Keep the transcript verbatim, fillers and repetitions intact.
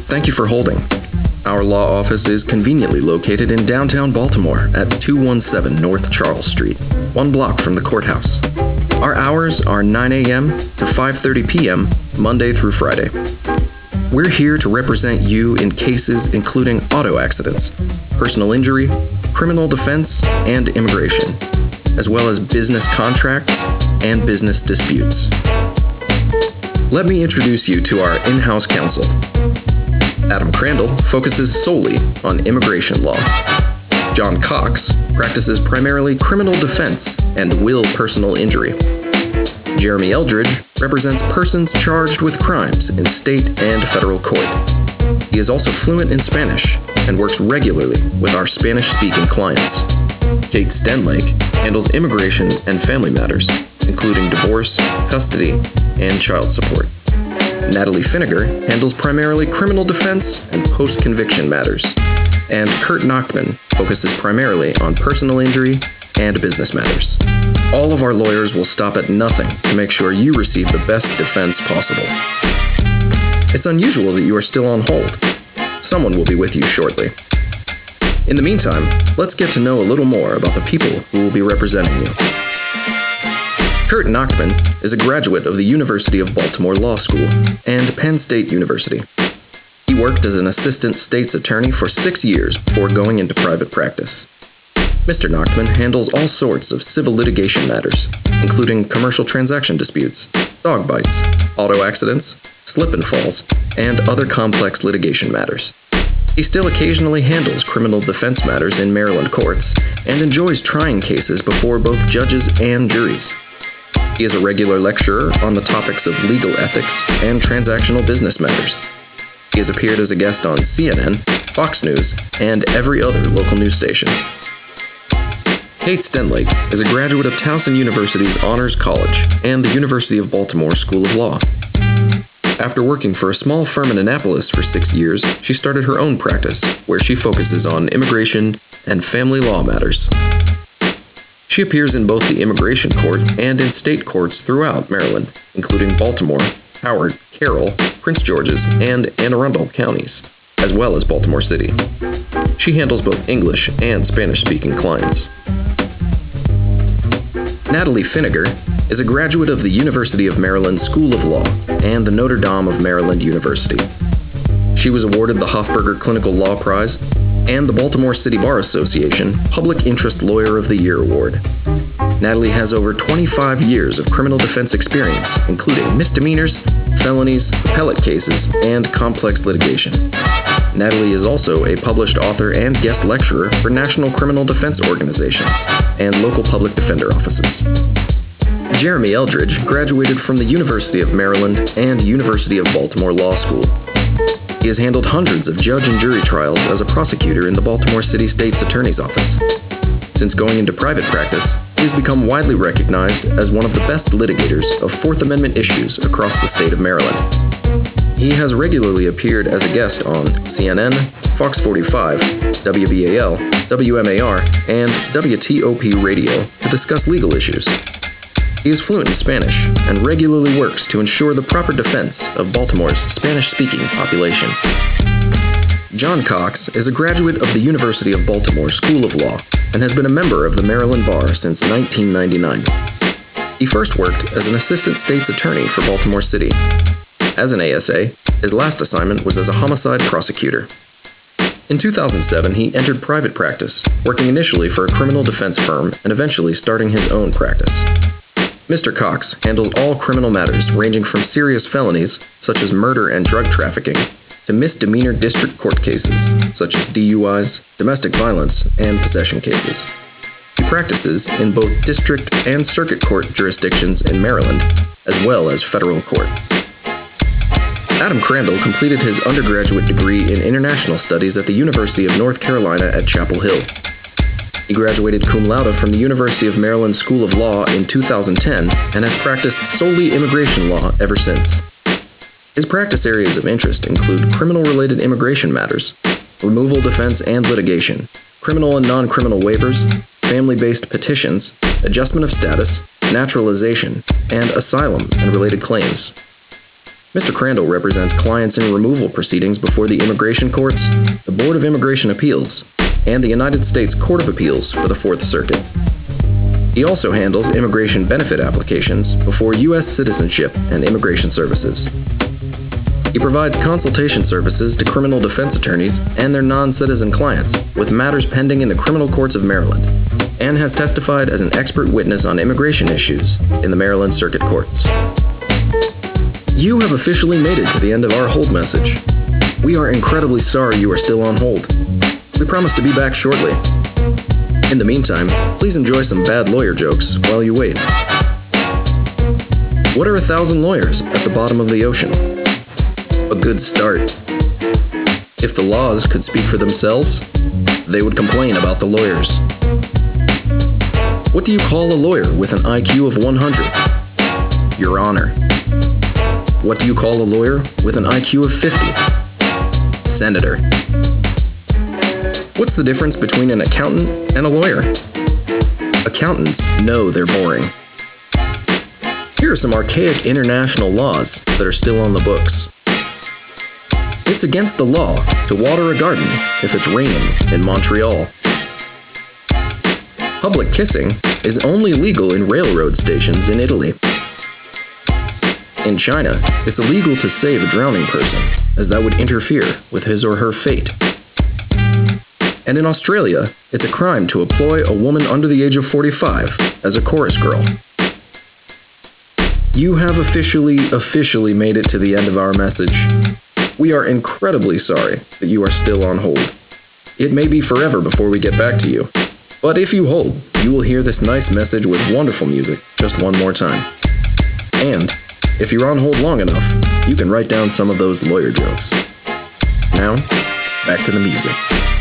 Thank you for holding. Our law office is conveniently located in downtown Baltimore at two one seven North Charles Street, one block from the courthouse. Our hours are nine a.m. to five thirty p.m. Monday through Friday. We're here to represent you in cases including auto accidents, personal injury, criminal defense, and immigration, as well as business contracts and business disputes. Let me introduce you to our in-house counsel. Adam Crandall focuses solely on immigration law. John Cox practices primarily criminal defense and will personal injury. Jeremy Eldridge represents persons charged with crimes in state and federal court. He is also fluent in Spanish and works regularly with our Spanish-speaking clients. Kate Stenlake handles immigration and family matters, including divorce, custody, and child support. Natalie Finnegar handles primarily criminal defense and post-conviction matters. And Kurt Nachtman focuses primarily on personal injury and business matters. All of our lawyers will stop at nothing to make sure you receive the best defense possible. It's unusual that you are still on hold. Someone will be with you shortly. In the meantime, let's get to know a little more about the people who will be representing you. Kurt Nachtman is a graduate of the University of Baltimore Law School and Penn State University. He worked as an assistant state's attorney for six years before going into private practice. Mister Nachtman handles all sorts of civil litigation matters, including commercial transaction disputes, dog bites, auto accidents, slip and falls, and other complex litigation matters. He still occasionally handles criminal defense matters in Maryland courts and enjoys trying cases before both judges and juries. He is a regular lecturer on the topics of legal ethics and transactional business matters. He has appeared as a guest on C N N, Fox News, and every other local news station. Kate Stenlake is a graduate of Towson University's Honors College and the University of Baltimore School of Law. After working for a small firm in Annapolis for six years, she started her own practice, where she focuses on immigration and family law matters. She appears in both the immigration court and in state courts throughout Maryland, including Baltimore, Howard, Carroll, Prince George's, and Anne Arundel counties, as well as Baltimore City. She handles both English and Spanish-speaking clients. Natalie Finnegar is a graduate of the University of Maryland School of Law and the Notre Dame of Maryland University. She was awarded the Hofberger Clinical Law Prize and the Baltimore City Bar Association Public Interest Lawyer of the Year Award. Natalie has over twenty-five years of criminal defense experience, including misdemeanors, felonies, appellate cases, and complex litigation. Natalie is also a published author and guest lecturer for national criminal defense organizations and local public defender offices. Jeremy Eldridge graduated from the University of Maryland and University of Baltimore Law School. He has handled hundreds of judge and jury trials as a prosecutor in the Baltimore City State's Attorney's Office. Since going into private practice, he has become widely recognized as one of the best litigators of Fourth Amendment issues across the state of Maryland. He has regularly appeared as a guest on C N N, Fox forty-five, W B A L, W M A R, and W T O P Radio to discuss legal issues. He is fluent in Spanish and regularly works to ensure the proper defense of Baltimore's Spanish-speaking population. John Cox is a graduate of the University of Baltimore School of Law and has been a member of the Maryland Bar since nineteen ninety-nine. He first worked as an assistant state's attorney for Baltimore City. As an A S A, his last assignment was as a homicide prosecutor. In two thousand seven, he entered private practice, working initially for a criminal defense firm and eventually starting his own practice. Mister Cox handles all criminal matters ranging from serious felonies, such as murder and drug trafficking, to misdemeanor district court cases, such as D U Is, domestic violence, and possession cases. He practices in both district and circuit court jurisdictions in Maryland, as well as federal court. Adam Crandall completed his undergraduate degree in international studies at the University of North Carolina at Chapel Hill. He graduated cum laude from the University of Maryland School of Law in two thousand ten and has practiced solely immigration law ever since. His practice areas of interest include criminal-related immigration matters, removal defense and litigation, criminal and non-criminal waivers, family-based petitions, adjustment of status, naturalization, and asylum and related claims. Mister Crandall represents clients in removal proceedings before the Immigration Courts, the Board of Immigration Appeals, and the United States Court of Appeals for the Fourth Circuit. He also handles immigration benefit applications before U S Citizenship and Immigration Services. He provides consultation services to criminal defense attorneys and their non-citizen clients with matters pending in the criminal courts of Maryland, and has testified as an expert witness on immigration issues in the Maryland Circuit Courts. You have officially made it to the end of our hold message. We are incredibly sorry you are still on hold. We promise to be back shortly. In the meantime, please enjoy some bad lawyer jokes while you wait. What are a thousand lawyers at the bottom of the ocean? A good start. If the laws could speak for themselves, they would complain about the lawyers. What do you call a lawyer with an I Q of one hundred? Your Honor. What do you call a lawyer with an I Q of fifty? Senator. What's the difference between an accountant and a lawyer? Accountants know they're boring. Here are some archaic international laws that are still on the books. It's against the law to water a garden if it's raining in Montreal. Public kissing is only legal in railroad stations in Italy. In China, it's illegal to save a drowning person, as that would interfere with his or her fate. And in Australia, it's a crime to employ a woman under the age of forty-five as a chorus girl. You have officially, officially made it to the end of our message. We are incredibly sorry that you are still on hold. It may be forever before we get back to you, but if you hold, you will hear this nice message with wonderful music just one more time. And if you're on hold long enough, you can write down some of those lawyer jokes. Now, back to the music.